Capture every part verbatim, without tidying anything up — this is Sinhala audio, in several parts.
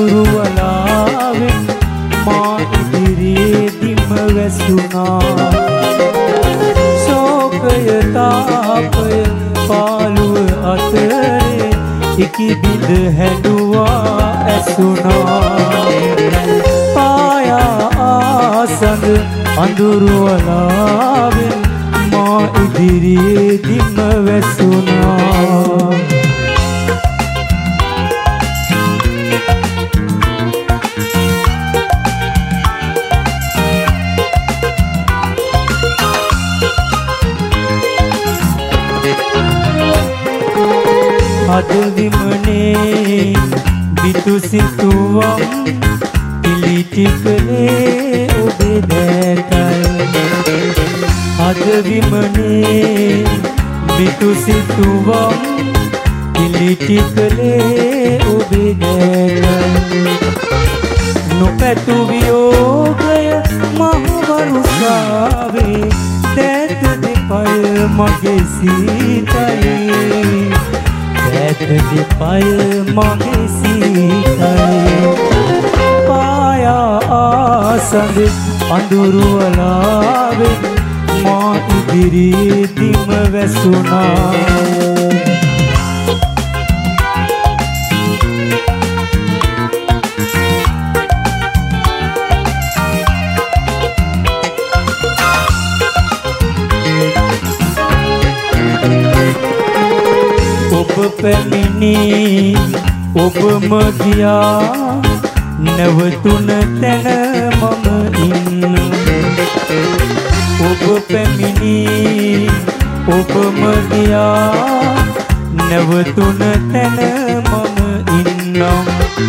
අඳුරු වලාවෙන් මා ඉදිරියේදීම වැසුණා. ශෝකය තාපය පාළුව අතරේ ඉකිබිඳ හැඬුවා ඇසුණා. පායා ආසඳ අඳුරු වලාවෙන් මා ඉදිරියේදීම වැසුණා. අද විමනේ බිතු සිතුවම් පිළිටි කලේ ඔබේ දැකයි. අද විමනේ බිතු සිතුවම් පිළිටි කලේ ඔබේ දැකයි. නොපැතු වියෝගය මහවරුසාවේ දැත දෙපය මගේ සීතලේ. දැත දෙපය මගේ සීතලේ. පායා ආසඳ අඳුරු වලාවෙන් මා ඉදිරියේදීම වැසුණා. ඔබ පැමිණි ඔබම ගියා නැවතුන තැන මම ඉන්නවා. ඔබ පැමිණි ඔබම ගියා නැවතුන තැන මම ඉන්නවා.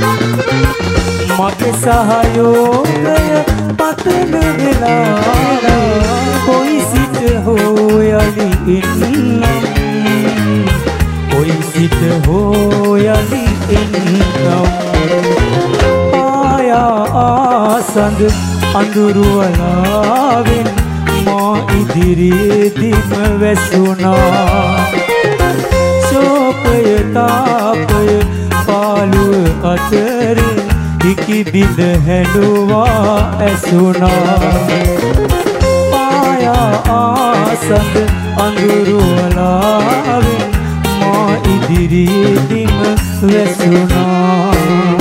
මගේ සහයෝගය පතන වෙලා කොයි සිට හෝ යලි ඉන්නවා. කොයි සිට හෝ යලි ඉන්නවා. පායා ආසඳ අඳුරු වලාවෙන් මා ඉදිරියේදීම වැසුණා. ශෝකය තාපය පාළුව අතරේ ඉකිබිඳ හැඬුවා ඇසුණා. පායා ආසඳ අඳුරු වලාවෙන් මා ඉදිරියේදීම වැසුණා.